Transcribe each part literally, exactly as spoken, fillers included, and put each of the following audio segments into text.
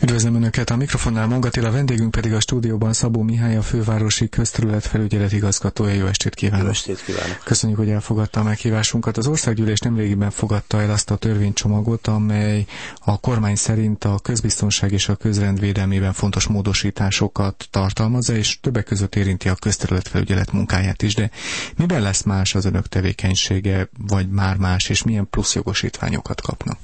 Üdvözlöm Önöket, a mikrofonnál Mongatila, vendégünk pedig a stúdióban Szabó Mihály, a fővárosi közterületfelügyelet igazgatója. Jó estét kívánok! Jó estét kívánok! Köszönjük, hogy elfogadta a meghívásunkat. Az Országgyűlés nemrégiben fogadta el azt a törvénycsomagot, amely a kormány szerint a közbiztonság és a közrend védelmében fontos módosításokat tartalmazza, és többek között érinti a közterületfelügyelet munkáját is. De miben lesz más az Önök tevékenysége, vagy már más, és milyen plusz jogosítványokat kapnak?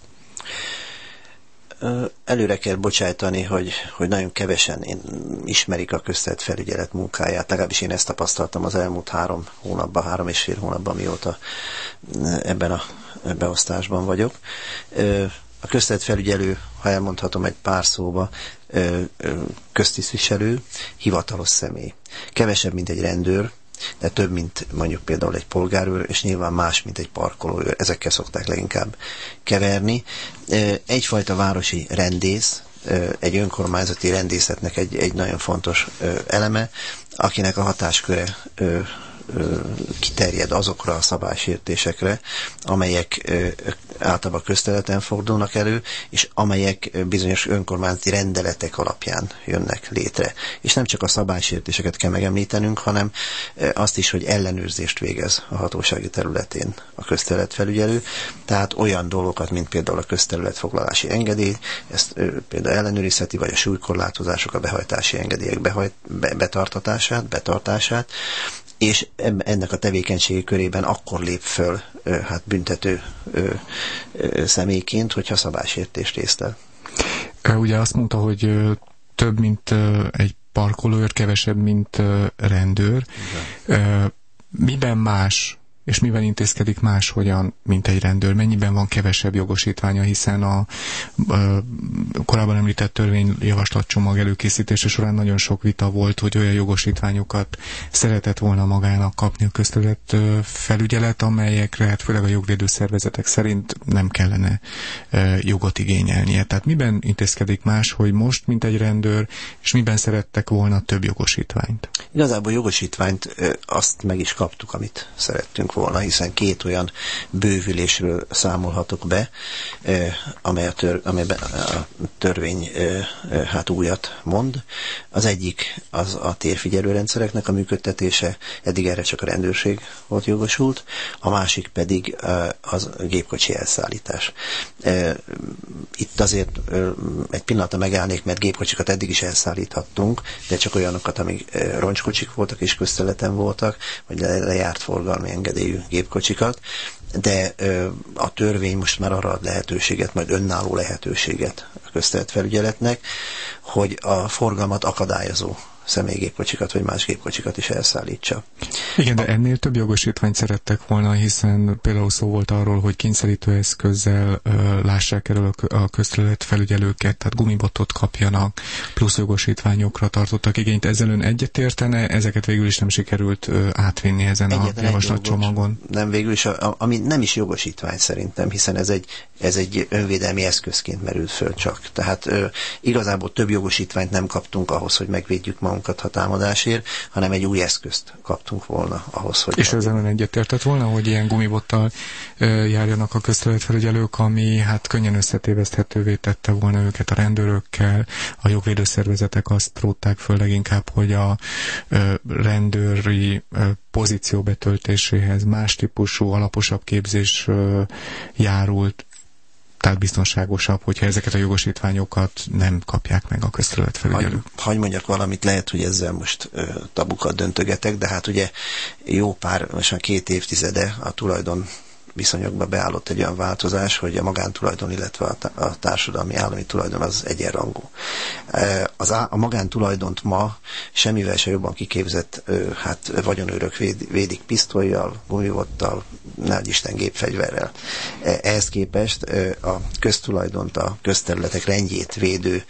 Előre kell bocsájtani, hogy, hogy nagyon kevesen ismerik a közterületfelügyelet munkáját. Legalábbis én ezt tapasztaltam az elmúlt három hónapban, három és fél hónapban, mióta ebben a beosztásban vagyok. A közterületfelügyelő, ha elmondhatom egy pár szóba, köztisztviselő, hivatalos személy. Kevesebb, mint egy rendőr, de több, mint mondjuk például egy polgárőr, és nyilván más, mint egy parkolóőr. Ezekkel szokták leginkább keverni. Egyfajta városi rendész, egy önkormányzati rendészetnek egy, egy nagyon fontos eleme, akinek a hatásköre kiterjed azokra a szabálysértésekre, amelyek általában közterületen fordulnak elő, és amelyek bizonyos önkormányzati rendeletek alapján jönnek létre. És nem csak a szabálysértéseket kell megemlítenünk, hanem azt is, hogy ellenőrzést végez a hatósági területén a közterületfelügyelő, tehát olyan dolgokat, mint például a közterületfoglalási engedély, ezt például ellenőrizheti, vagy a súlykorlátozások, a behajtási engedélyek behajt, be, betartatását, betartását, és ennek a tevékenységi körében akkor lép föl hát büntető ö, ö, személyként, hogyha szabálysértést észlel. Ugye azt mondta, hogy több, mint egy parkolóőr, kevesebb, mint rendőr. Igen. Miben más, és miben intézkedik máshogyan, mint egy rendőr? Mennyiben van kevesebb jogosítványa, hiszen a, a korábban említett törvényjavaslatcsomag előkészítése során nagyon sok vita volt, hogy olyan jogosítványokat szeretett volna magának kapni a közterület felügyelet, amelyekre hát főleg a jogvédő szervezetek szerint nem kellene e, jogot igényelnie. Tehát miben intézkedik más, hogy most, mint egy rendőr, és miben szerettek volna több jogosítványt? Igazából jogosítványt e, azt meg is kaptuk, amit szerettünk volna, hiszen két olyan bővülésről számolhatok be, eh, amely a, tör, amelyben a törvény eh, hát újat mond. Az egyik az a térfigyelőrendszereknek a működtetése, eddig erre csak a rendőrség volt jogosult, a másik pedig eh, az gépkocsi elszállítás. Eh, itt azért eh, egy pillanatra megállnék, mert gépkocsikat eddig is elszállíthattunk, de csak olyanokat, amik eh, roncskocsik voltak és közterületen voltak, vagy le, lejárt forgalmi engedélyű gépkocsikat, de ö, a törvény most már arra ad lehetőséget, majd önálló lehetőséget a közterületfelügyeletnek, hogy a forgalmat akadályozó személygépkocsikat vagy más gépkocsikat is elszállítsa. Igen, de ennél több jogosítványt szerettek volna, hiszen például szó volt arról, hogy kényszerítő eszközzel ö, lássák elől a közterületfelügyelőket, tehát gumibotot kapjanak, plusz jogosítványokra tartottak igényt. Ezzel ön egyetértene, ezeket végül is nem sikerült ö, átvinni ezen Egyetlen a javaslatcsomagon? Nem, végül is, a, ami nem is jogosítvány szerintem, hiszen ez egy, ez egy önvédelmi eszközként merült föl csak. Tehát ö, igazából több jogosítványt nem kaptunk ahhoz, hogy megvédjük magunkat a támadásért, hanem egy új eszközt kaptunk volna ahhoz, hogy... És ezzel egyetértett volna, hogy ilyen gumibottal e, járjanak a közterületfelügyelők, ami hát könnyen összetéveszthetővé tette volna őket a rendőrökkel, a jogvédőszervezetek azt rótták föl leginkább, hogy a e, rendőri e, pozíció betöltéséhez más típusú, alaposabb képzés e, járult, tehát biztonságosabb, hogyha ezeket a jogosítványokat nem kapják meg a közterületfelügyelők. Hagy mondjak valamit, lehet, hogy ezzel most ö, tabukat döntögetek, de hát ugye jó pár, most már két évtizede a tulajdon viszonyokba beállott egy olyan változás, hogy a magántulajdon, illetve a társadalmi állami tulajdon az egyenrangú. Az á, a magántulajdont ma semmivel se jobban kiképzett hát, vagyonőrök véd, védik pisztollyal, gumivottal, nehogyisten gépfegyverrel. Ehhez képest a köztulajdont, a közterületek rendjét védő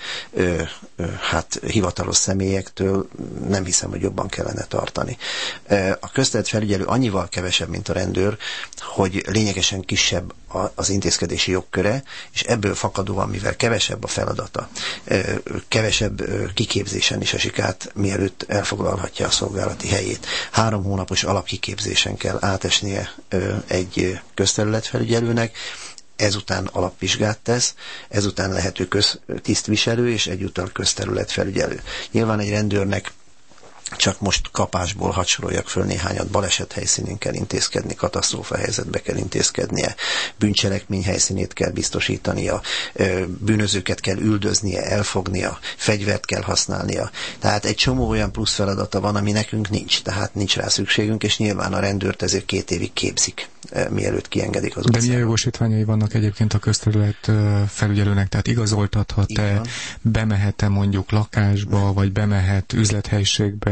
hát, hivatalos személyektől nem hiszem, hogy jobban kellene tartani. A közterületfelügyelő annyival kevesebb, mint a rendőr, hogy lényegesen kisebb az intézkedési jogköre, és ebből fakadóan, mivel kevesebb a feladata, kevesebb kiképzésen is esik át, mielőtt elfoglalhatja a szolgálati helyét. Három hónapos alapkiképzésen kell átesnie egy közterületfelügyelőnek, ezután alapvizsgát tesz, ezután lehető köztisztviselő, és egyúttal közterületfelügyelő. Nyilván egy rendőrnek csak most kapásból hadd soroljak föl néhányat, baleset helyszínén kell intézkedni, katasztrófa helyzetbe kell intézkednie, bűncselekmény helyszínét kell biztosítania, bűnözőket kell üldöznie, elfognia, fegyvert kell használnia. Tehát egy csomó olyan plusz feladata van, ami nekünk nincs, tehát nincs rá szükségünk, és nyilván a rendőrt ezért két évig képzik, mielőtt kiengedik az utcára. De milyen jogosítványai vannak egyébként a közterület felügyelőnek? Tehát igazoltathat-e, bemehet-e mondjuk lakásba, vagy bemehet üzlethelyiségbe?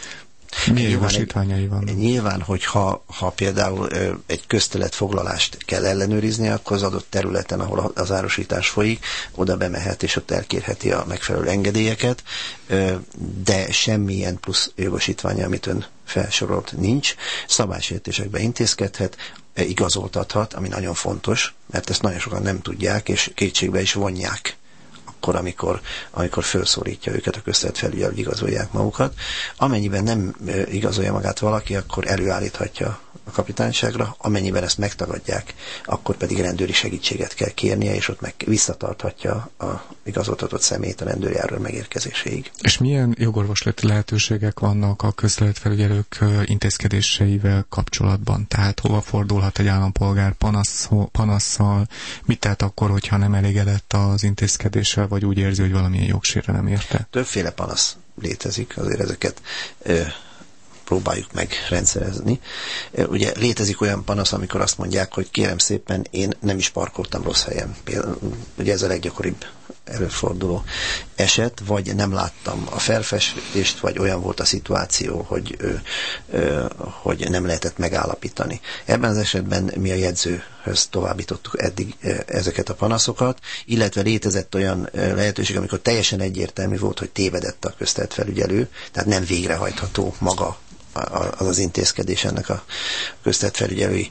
Milyen jogosítványai vannak? Nyilván, hogyha ha például ö, egy közterületfoglalást kell ellenőrizni, akkor az adott területen, ahol az árusítás folyik, oda bemehet, és ott elkérheti a megfelelő engedélyeket, ö, de semmilyen plusz jogosítványa, amit ön felsorolt, nincs. Szabálysértésekbe intézkedhet, igazoltathat, ami nagyon fontos, mert ezt nagyon sokan nem tudják, és kétségbe is vonják akkor, amikor, amikor felszólítja őket a közterületfelügyelő, hogy igazolják magukat. Amennyiben nem igazolja magát valaki, akkor előállíthatja a kapitányságra, amennyiben ezt megtagadják, akkor pedig rendőri segítséget kell kérnie, és ott meg visszatarthatja a igazoltatott személyt a rendőrjárőr megérkezéséig. És milyen jogorvoslati lehetőségek vannak a közterületfelügyelők intézkedéseivel kapcsolatban? Tehát hova fordulhat egy állampolgár panasz, panasszal? Mit tehet akkor, hogyha nem elégedett az intézkedéssel, vagy úgy érzi, hogy valamilyen jogsérelem érte? Többféle panasz létezik, azért ezeket ö, próbáljuk meg rendszerezni. Ugye létezik olyan panasz, amikor azt mondják, hogy kérem szépen, én nem is parkoltam rossz helyen. Például, ugye ez a leggyakoribb előforduló eset, vagy nem láttam a felfestést, vagy olyan volt a szituáció, hogy, ö, ö, hogy nem lehetett megállapítani. Ebben az esetben mi a jegyzőhöz továbbítottuk eddig ezeket a panaszokat, illetve létezett olyan lehetőség, amikor teljesen egyértelmű volt, hogy tévedett a közterületfelügyelő, tehát nem végrehajtható maga az az intézkedés ennek a közterületfelügyelői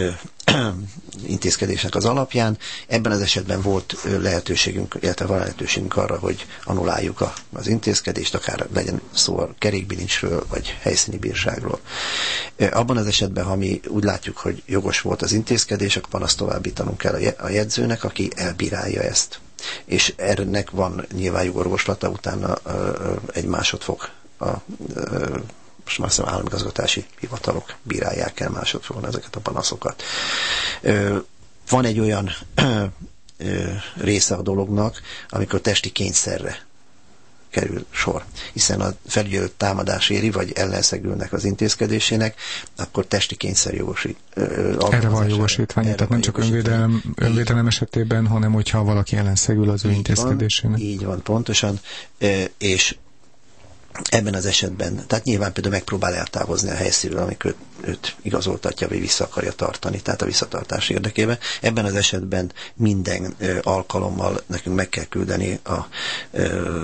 intézkedésnek az alapján. Ebben az esetben volt lehetőségünk, illetve van lehetőségünk arra, hogy annuláljuk a, az intézkedést, akár legyen szó a kerékbilincsről, vagy helyszíni bírságról. Abban az esetben, ha mi úgy látjuk, hogy jogos volt az intézkedés, akkor panaszt továbbítanunk kell a jegyzőnek, aki elbírálja ezt. És ennek van nyilván jogorvoslata, utána egy másodfok a most már hiszem államigazgatási hivatalok bírálják el másodfogon ezeket a panaszokat. Van egy olyan része a dolognak, amikor testi kényszerre kerül sor. Hiszen a felügyelőt támadás éri, vagy ellenszegülnek az intézkedésének, akkor testi kényszer jogosít. Erre van jogosítvány, tehát nem csak önvédelem, önvédelem esetében, hanem hogyha valaki ellenszegül az ő intézkedésének. Van, így van, pontosan. És ebben az esetben, tehát nyilván például megpróbál eltávozni a helyszínről, amikor őt igazoltatja, vagy vissza akarja tartani, tehát a visszatartás érdekében. Ebben az esetben minden ö, alkalommal nekünk meg kell küldeni a, ö,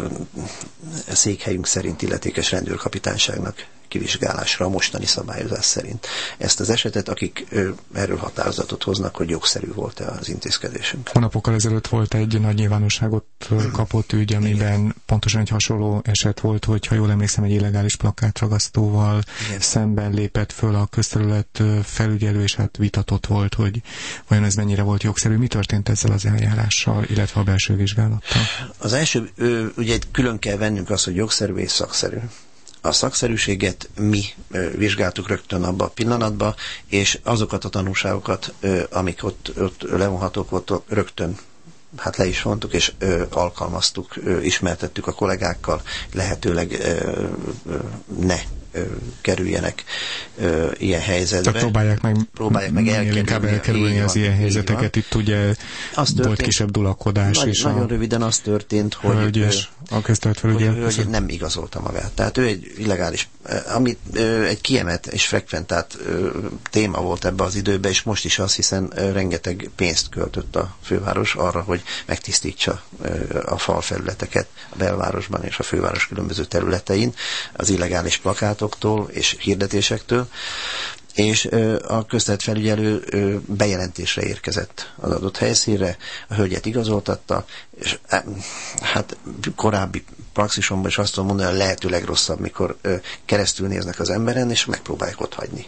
a székhelyünk szerint illetékes rendőrkapitányságnak kivizsgálásra a mostani szabályozás szerint ezt az esetet, akik ö, erről határozatot hoznak, hogy jogszerű volt-e az intézkedésünk. Hónapokkal ezelőtt volt egy nagy nyilvánosságot kapott ügy, amiben igen, pontosan egy hasonló eset volt, hogy ha jól emlékszem, egy illegális plakátragasztóval igen, szemben lépett föl a közterület felügyelő, és hát vitatott volt, hogy vajon ez mennyire volt jogszerű. Mi történt ezzel az eljárással, illetve a belső vizsgálattal? Az első, ö, ugye külön kell vennünk azt, hogy jogszerű és szakszerű. A szakszerűséget mi ö, vizsgáltuk rögtön abba a pillanatban, és azokat a tanulságokat, ö, amik ott, ott levonhatók volt, rögtön hát le is vontuk, és ö, alkalmaztuk, ö, ismertettük a kollégákkal, lehetőleg ö, ö, ne ö, kerüljenek ö, ilyen helyzetbe. Tehát próbálják meg, próbálják meg elkerülni, inkább elkerülni az van, ilyen helyzeteket. Itt ugye történt, volt kisebb dulakodás. Nagy, és nagyon a röviden az történt, hogy, ö, a hogy, hogy nem igazolta magát. Tehát ő egy illegális, amit ö, egy kiemelt és frekventált ö, téma volt ebbe az időben, és most is az, hiszen ö, rengeteg pénzt költött a főváros arra, hogy megtisztítsa ö, a falfelületeket a belvárosban és a főváros különböző területein az illegális plakátoktól és hirdetésektől, és ö, a közterületfelügyelő ö, bejelentésre érkezett az adott helyszínre, a hölgyet igazoltatta, és hát korábbi praxisomban is azt tudom mondani, a lehető legrosszabb, mikor ö, keresztül néznek az emberen, és megpróbálják ott hagyni.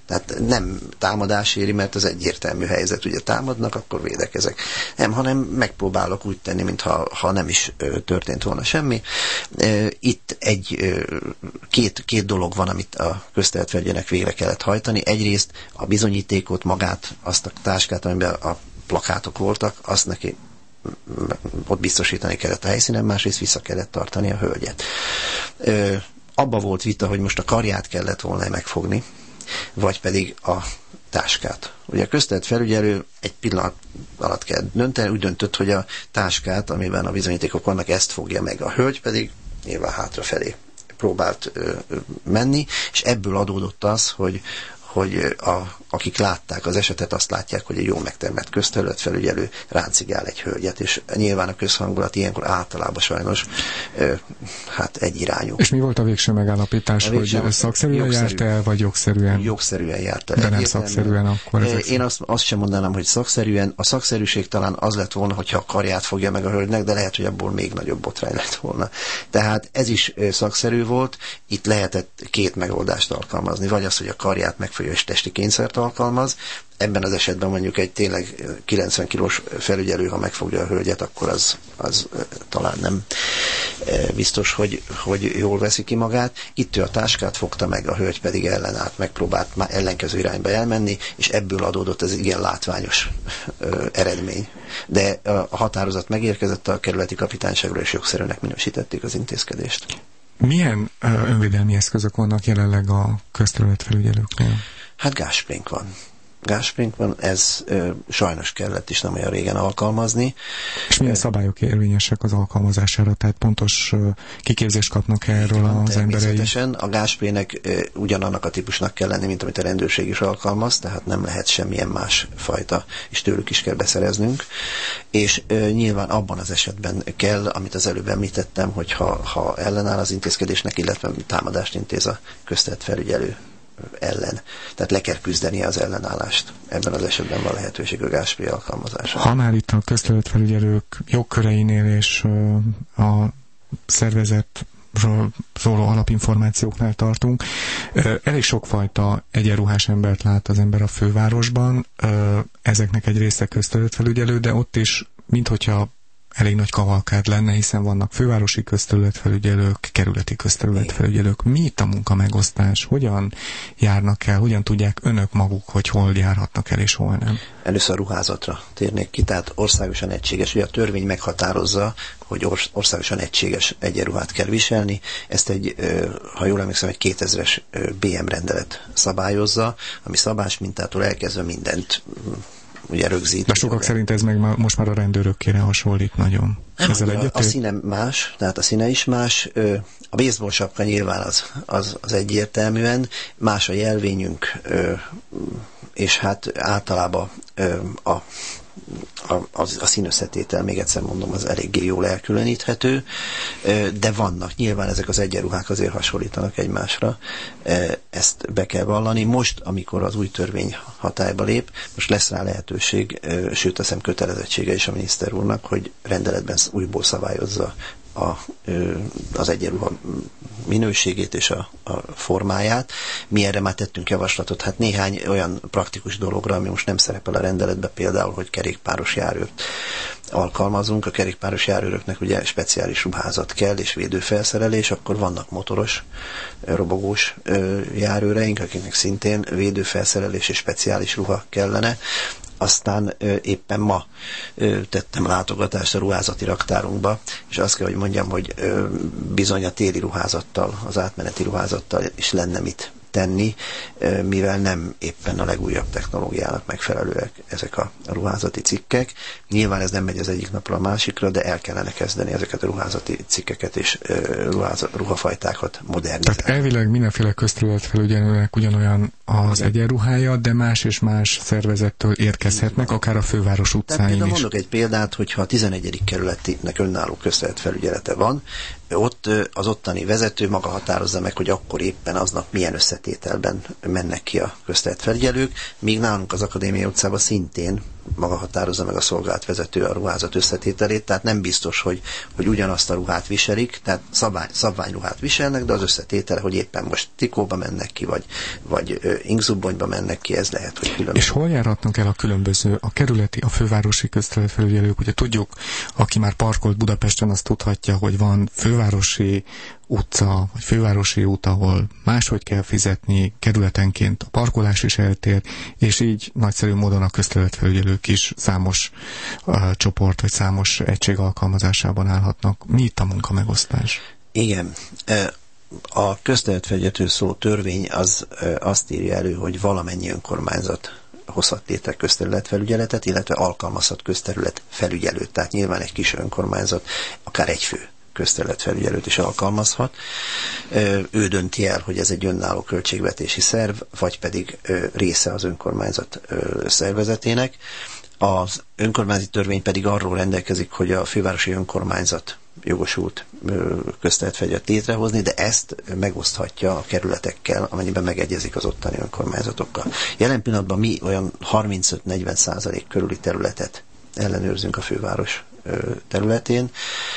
Tehát nem támadás éri, mert az egyértelmű helyzet, ugye támadnak, akkor védekezek. Nem, hanem megpróbálok úgy tenni, mintha ha nem is történt volna semmi. Itt egy, két, két dolog van, amit a közteletfelügyelőnek végre kellett hajtani. Egyrészt a bizonyítékot, magát, azt a táskát, amiben a plakátok voltak, azt neki ott biztosítani kellett a helyszínen, másrészt vissza kellett tartani a hölgyet. Abba volt vita, hogy most a karját kellett volna megfogni, vagy pedig a táskát. Ugye a közteletfelügyelő egy pillanat alatt kell dönteni, úgy döntött, hogy a táskát, amiben a bizonyítékok vannak, ezt fogja meg. A hölgy pedig nyilván hátrafelé próbált ö, ö, menni, és ebből adódott az, hogy hogy a, akik látták az esetet, azt látják, hogy egy jó megtermett közterületfelügyelő ráncigál egy hölgyet, és nyilván a közhangulat ilyenkor általában sajnos ö, hát egyirányú. És mi volt a végső megállapítás, a végső, hogy szakszerűen járt el, vagy jogszerűen? Jogszerűen járt el. De nem szakszerűen akkor ezek. Én azt, azt sem mondanám, hogy szakszerűen. A szakszerűség talán az lett volna, hogyha a karját fogja meg a hölgynek, de lehet, hogy abból még nagyobb botrány lett volna. Tehát ez is szakszerű volt, itt lehetett két megoldást alkalmazni, vagy az, hogy a karját megfogja és testi kényszert alkalmaz. Ebben az esetben mondjuk egy tényleg kilencven kilós felügyelő, ha megfogja a hölgyet, akkor az, az talán nem biztos, hogy, hogy jól veszi ki magát. Itt ő a táskát fogta meg, a hölgy pedig ellenállt, megpróbált már ellenkező irányba elmenni, és ebből adódott ez igen látványos ö, eredmény. De a határozat megérkezett a kerületi kapitányságról, és jogszerűnek minősítették az intézkedést. Milyen ö, önvédelmi eszközök vannak jelenleg a közterületfelügyelőknél? Hát gázsprink van. Gázsprink van, ez ö, sajnos kellett is nem olyan régen alkalmazni. És milyen szabályok érvényesek az alkalmazására? Tehát pontos ö, kiképzést kapnak erről van, az emberei? Természetesen a gázsprének ö, ugyanannak a típusnak kell lenni, mint amit a rendőrség is alkalmaz, tehát nem lehet semmilyen más fajta, és tőlük is kell beszereznünk. És ö, nyilván abban az esetben kell, amit az előbb említettem, hogy ha, ha ellenáll az intézkedésnek, illetve támadást intéz a közterületfelügyelő ellen. Tehát le kell küzdeni az ellenállást. Ebben az esetben van lehetőség a gázspré alkalmazása. Ha már itt a közterületfelügyelők jogköreinél és a szervezetről szóló alapinformációknál tartunk, elég sokfajta egyenruhás embert lát az ember a fővárosban. Ezeknek egy része közterületfelügyelő, de ott is, minthogyha elég nagy kavalkád lenne, hiszen vannak fővárosi közterületfelügyelők, kerületi közterületfelügyelők. Mi itt a munkamegosztás? Hogyan járnak el? Hogyan tudják önök maguk, hogy hol járhatnak el és hol nem? Először a ruházatra térnék ki, tehát országosan egységes. Ugye a törvény meghatározza, hogy országosan egységes egyenruhát kell viselni. Ezt egy, ha jól emlékszem, egy kétezres bé em rendelet szabályozza, ami szabás mintától elkezdve mindent ugye rögzít. De sokak szerint ez meg ma, most már a rendőrökkére hasonlít nagyon. Nem, a, a színe más, tehát a színe is más. A baseball sapka nyilván az, az, az egyértelműen, más a jelvényünk, és hát általában a, a, a, a színösszetétel, még egyszer mondom, az eléggé jól elkülöníthető, de vannak, nyilván ezek az egyenruhák azért hasonlítanak egymásra, ezt be kell vallani. Most, amikor az új törvény hatályba lép, most lesz rá lehetőség, sőt, azt hiszem kötelezettsége is a miniszter úrnak, hogy rendeletben újból szabályozza a, az egyenruha minőségét és a, a formáját. Mi erre már tettünk javaslatot, hát néhány olyan praktikus dologra, ami most nem szerepel a rendeletben, például, hogy kerékpáros járőrt alkalmazunk. A kerékpáros járőröknek ugye speciális ruházat kell, és védőfelszerelés, akkor vannak motoros, robogós járőreink, akiknek szintén védőfelszerelés és speciális ruha kellene. Aztán ö, éppen ma ö, tettem látogatást a ruházati raktárunkba, és azt kell, hogy mondjam, hogy ö, bizony a téli ruházattal, az átmeneti ruházattal is lenne mit tenni, ö, mivel nem éppen a legújabb technológiának megfelelőek ezek a ruházati cikkek. Nyilván ez nem megy az egyik napra a másikra, de el kellene kezdeni ezeket a ruházati cikkeket és ö, ruházat, ruhafajtákat modernizálni. Tehát elvileg mindenféle közterületfelügyelőnek ugyanolyan az egyenruhája, de más és más szervezettől érkezhetnek, akár a főváros utcáin is. Mondok egy példát, hogyha a tizenegyedik kerületnek önálló közterületfelügyelete van, ott az ottani vezető maga határozza meg, hogy akkor éppen aznap milyen összetételben mennek ki a közterületfelügyelők, míg nálunk az Akadémia utcában szintén maga határozza meg a szolgálatvezető a ruházat összetételét, tehát nem biztos, hogy, hogy ugyanazt a ruhát viselik, tehát szabvány, szabványruhát viselnek, de az összetétele, hogy éppen most trikóba mennek ki, vagy, vagy inkzubbonyba mennek ki, ez lehet, hogy különböző. És hol járhatnak el a különböző, a kerületi, a fővárosi közterületfelügyelők? Ugye tudjuk, aki már parkolt Budapesten, azt tudhatja, hogy van fővárosi utca, vagy fővárosi út, ahol máshogy kell fizetni, kerületenként a parkolás is eltér, és így nagyszerű módon a közterületfelügyelők is számos uh, csoport, vagy számos egység alkalmazásában állhatnak. Mi itt a munkamegosztás? Igen. A közterületfelügyeletről szóló törvény az azt írja elő, hogy valamennyi önkormányzat hozhat létre közterületfelügyeletet, illetve alkalmazhat közterületfelügyelőt. Tehát nyilván egy kis önkormányzat akár egy fő közterületfelügyelőt is alkalmazhat. Ő dönti el, hogy ez egy önálló költségvetési szerv, vagy pedig része az önkormányzat szervezetének. Az önkormányzati törvény pedig arról rendelkezik, hogy a fővárosi önkormányzat jogosult közterületfelügyeletet létrehozni, de ezt megoszthatja a kerületekkel, amennyiben megegyezik az ottani önkormányzatokkal. Jelen pillanatban mi olyan harmincöt-negyven százalék körüli területet ellenőrzünk a főváros területén.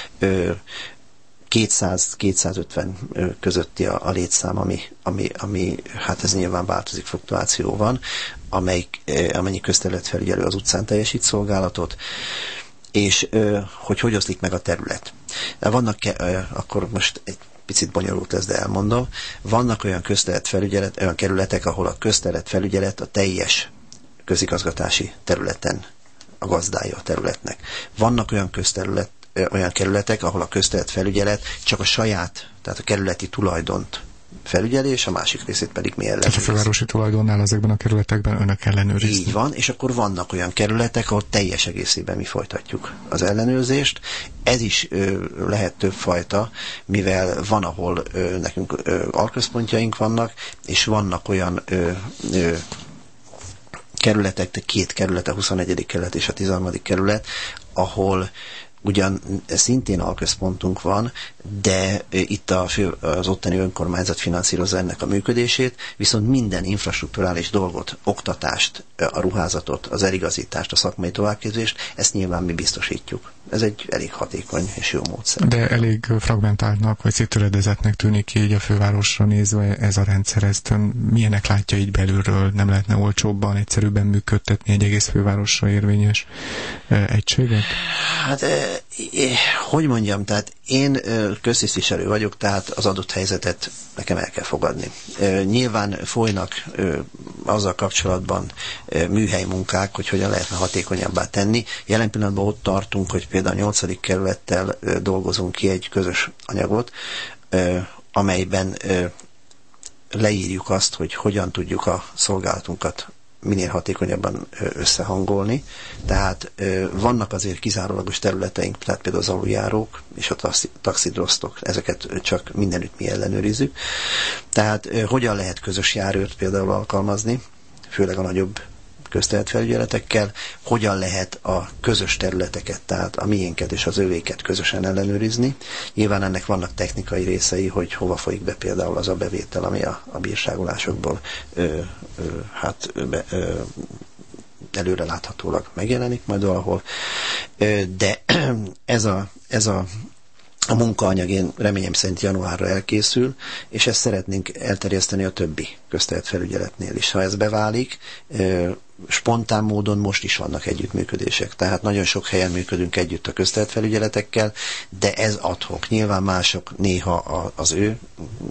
kétszáz-kétszázötven közötti a, a létszám, ami, ami, ami, hát ez nyilván változik, fluktuáció van, amelyik, amennyi közterületfelügyelő az utcán teljesít szolgálatot, és hogy hogy oszlik meg a terület. De vannak, akkor most egy picit bonyolult lesz, de elmondom, vannak olyan közterületfelügyelet, olyan kerületek, ahol a közterületfelügyelet a teljes közigazgatási területen a gazdája a területnek. Vannak olyan közterület, olyan kerületek, ahol a közterületfelügyelet csak a saját, tehát a kerületi tulajdont felügyeli, és a másik részét pedig mi ellenőriz. Tehát a fővárosi tulajdonnál ezekben a kerületekben önök ellenőrizni. Így van, és akkor vannak olyan kerületek, ahol teljes egészében mi folytatjuk az ellenőrzést. Ez is ö, lehet többfajta, mivel van, ahol ö, nekünk ö, alközpontjaink vannak, és vannak olyan ö, ö, kerületek, de két kerület, a huszonegyedik kerület és a tizenharmadik kerület, ahol ugyan szintén alközpontunk van, de itt a fő, az ottani önkormányzat finanszírozza ennek a működését, viszont minden infrastrukturális dolgot, oktatást, a ruházatot, az eligazítást, a szakmai továbbképzést, ezt nyilván mi biztosítjuk. Ez egy elég hatékony és jó módszer. De elég fragmentáltnak, vagy széttöredezettnek tűnik így a fővárosra nézve ez a rendszer. Ezt milyenek látja így belülről? Nem lehetne olcsóbban, egyszerűbben működtetni egy egész fővárosra érvényes egységet? Hát, hogy mondjam, tehát én köztisztviselő vagyok, tehát az adott helyzetet nekem el kell fogadni. Nyilván folynak azzal kapcsolatban műhely munkák, hogy hogyan lehetne hatékonyabbá tenni. Jelen pillanatban ott tartunk, hogy például a nyolcadik kerülettel dolgozunk ki egy közös anyagot, amelyben leírjuk azt, hogy hogyan tudjuk a szolgálatunkat minél hatékonyabban összehangolni. Tehát vannak azért kizárólagos területeink, tehát például az aluljárók és a taxidrosztok, ezeket csak mindenütt mi ellenőrizzük. Tehát hogyan lehet közös járőrt például alkalmazni, főleg a nagyobb közterületfelügyeletekkel, hogyan lehet a közös területeket, tehát a miénket és az övéket közösen ellenőrizni. Nyilván ennek vannak technikai részei, hogy hova folyik be például az a bevétel, ami a, a bírságolásokból ö, ö, hát be, ö, előre láthatólag megjelenik majd valahol. Ö, de ez a, ez a A munkaanyag én reményem szerint januárra elkészül, és ezt szeretnénk elterjeszteni a többi közterületfelügyeletnél is. Ha ez beválik, spontán módon most is vannak együttműködések. Tehát nagyon sok helyen működünk együtt a közterületfelügyeletekkel, de ez ad-hoc. Nyilván mások néha az ő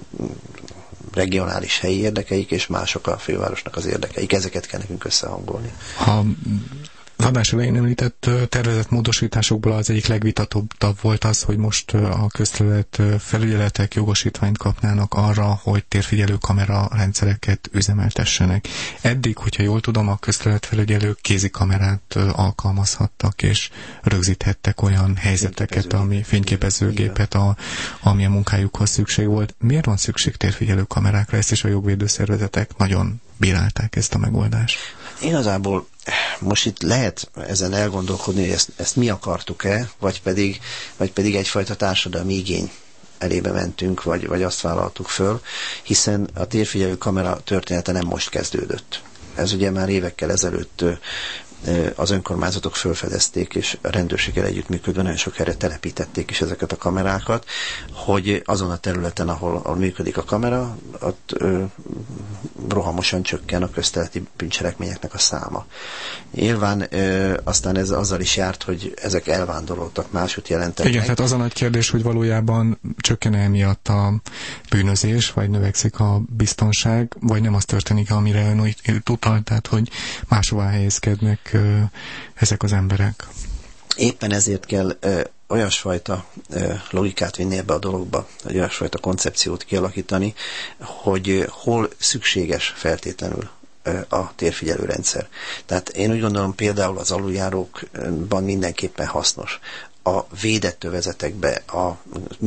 regionális helyi érdekeik, és mások a fővárosnak az érdekeik. Ezeket kell nekünk összehangolni. Ha az adás elején említett tervezett módosításokból az egyik legvitatottabb volt az, hogy most a közterület felügyeletek jogosítványt kapnának arra, hogy térfigyelő kamera rendszereket üzemeltessenek. Eddig, hogyha jól tudom, a közterület felügyelők kézikamerát alkalmazhattak, és rögzíthettek olyan helyzeteket, ami fényképezőgépet, a, ami a munkájukhoz szükség volt. Miért van szükség térfigyelő kamerákra? Ezt is a jogvédőszervezetek nagyon bírálták, ezt a megoldást. Igazából most itt lehet ezen elgondolkodni, hogy ezt, ezt mi akartuk-e, vagy pedig, vagy pedig egyfajta társadalmi igény elébe mentünk, vagy, vagy azt vállaltuk föl, hiszen a térfigyelő kamera története nem most kezdődött. Ez ugye már évekkel ezelőtt az önkormányzatok felfedezték, és a rendőrséggel együttműködve nagyon sok helyre telepítették is ezeket a kamerákat, hogy azon a területen, ahol, ahol működik a kamera, ott ö, rohamosan csökken a közterületi bűncselekményeknek a száma. Nyilván ö, aztán ez azzal is járt, hogy ezek elvándoroltak, másút jelentettek. Igen, tehát az a nagy kérdés, hogy valójában csökken emiatt a bűnözés, vagy növekszik a biztonság, vagy nem az történik, amire ön utalt, tehát hogy máshová helyezkednek ö, ezek az emberek. Éppen ezért kell ö, olyasfajta ö, logikát vinni ebbe a dologba, vagy olyasfajta koncepciót kialakítani, hogy ö, hol szükséges feltétlenül ö, a térfigyelőrendszer. Tehát én úgy gondolom, például az aluljárókban mindenképpen hasznos. A védett övezetekbe, a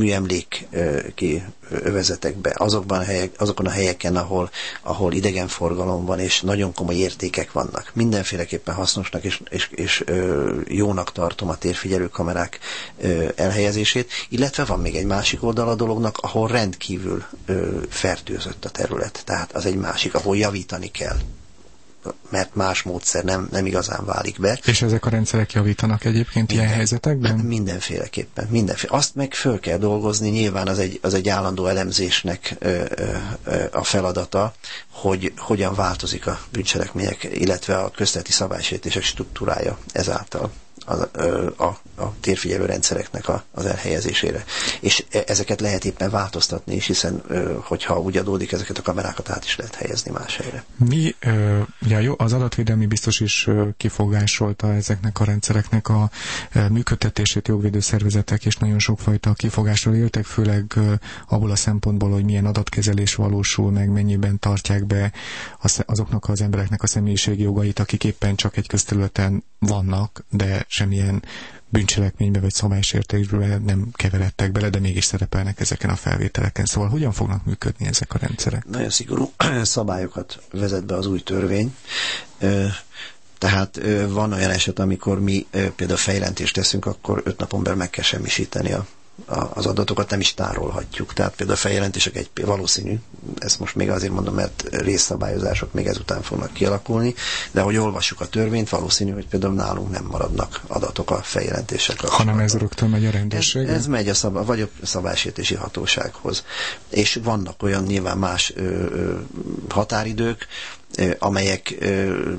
műemléki övezetekbe, azokban a helyek, azokon a helyeken, ahol, ahol idegenforgalom van, és nagyon komoly értékek vannak. Mindenféleképpen hasznosnak és, és, és ö, jónak tartom a térfigyelő kamerák ö, elhelyezését, illetve van még egy másik oldal a dolognak, ahol rendkívül ö, fertőzött a terület. Tehát az egy másik, ahol javítani kell, mert más módszer nem, nem igazán válik be. És ezek a rendszerek javítanak egyébként Minden, ilyen helyzetekben? Mindenféleképpen. Mindenféle. Azt meg föl kell dolgozni, nyilván az egy, az egy állandó elemzésnek ö, ö, a feladata, hogy hogyan változik a bűncselekmények, illetve a közterületi szabálysértések struktúrája ezáltal a, a, a térfigyelő rendszereknek a, az elhelyezésére. És ezeket lehet éppen változtatni is, hiszen hogyha úgy adódik, ezeket a kamerákat át is lehet helyezni más helyre. Mi, ja, jó, az adatvédelmi biztos is kifogásolta ezeknek a rendszereknek a működtetését, jogvédő szervezetek, és nagyon sokfajta kifogásról éltek, főleg abból a szempontból, hogy milyen adatkezelés valósul meg, mennyiben tartják be azoknak az embereknek a személyiségi jogait, akik éppen csak egy közterületen vannak, de semmilyen bűncselekménybe vagy szabálysértésbe nem keveredtek bele, de mégis szerepelnek ezeken a felvételeken. Szóval hogyan fognak működni ezek a rendszerek? Nagyon szigorú szabályokat vezet be az új törvény. Tehát van olyan eset, amikor mi például fejlentést teszünk, akkor öt napon belül meg kell semmisíteni a az adatokat, nem is tárolhatjuk. Tehát például a feljelentések egy valószínű, ezt most még azért mondom, mert részszabályozások még ezután fognak kialakulni, de ahogy olvassuk a törvényt, valószínű, hogy például nálunk nem maradnak adatok a feljelentésekre. Hanem ez rögtön megy a rendőrség? Ez, ez megy a szab- vagy a szabálysértési hatósághoz. És vannak olyan nyilván más ö, ö, határidők, ö, amelyek ö,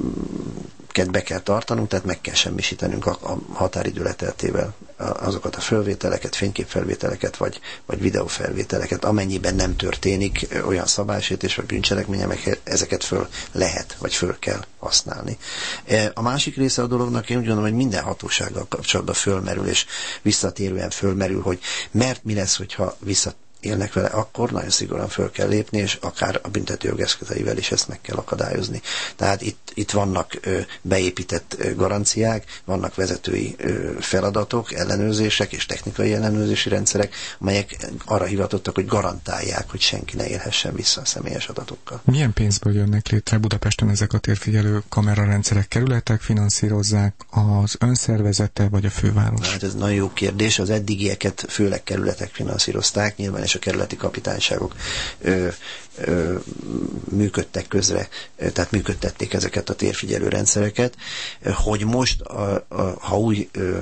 be kell tartanunk, tehát meg kell semmisítenünk a, a határidő leteltével azokat a felvételeket, fényképfelvételeket, vagy, vagy videófelvételeket, amennyiben nem történik olyan szabálysértés vagy bűncselekmény, amelyek ezeket föl lehet, vagy föl kell használni. A másik része a dolognak, én úgy gondolom, hogy minden hatósággal kapcsolatban fölmerül, és visszatérően fölmerül, hogy mert mi lesz, hogyha visszatérünk élnek vele, akkor nagyon szigorúan föl kell lépni, és akár a büntetőjog eszközeivel is ezt meg kell akadályozni. Tehát itt, itt vannak ö, beépített ö, garanciák, vannak vezetői ö, feladatok, ellenőrzések és technikai ellenőrzési rendszerek, amelyek arra hivatottak, hogy garantálják, hogy senki ne élhessen vissza a személyes adatokkal. Milyen pénzből jönnek létre Budapesten ezek a térfigyelő kamerarendszerek? Kerületek finanszírozzák, az önszervezete vagy a főváros? Hát ez nagyon jó kérdés. Az eddigieket főleg kerületek finanszírozták, nyilván és a kerületi kapitányságok ö, ö, működtek közre, ö, tehát működtették ezeket a térfigyelő rendszereket, hogy most, a, a, ha új ö,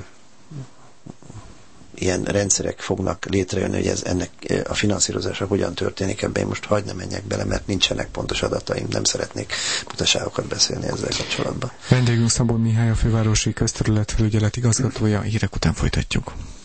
ilyen rendszerek fognak létrejönni, hogy ez ennek a finanszírozása hogyan történik, ebben én most hagyd ne menjek bele, mert nincsenek pontos adataim, nem szeretnék butaságokat beszélni ezzel kapcsolatban. Vendégünk Szabó Mihály, a fővárosi közterületfelügyelet igazgatója, hírek után folytatjuk.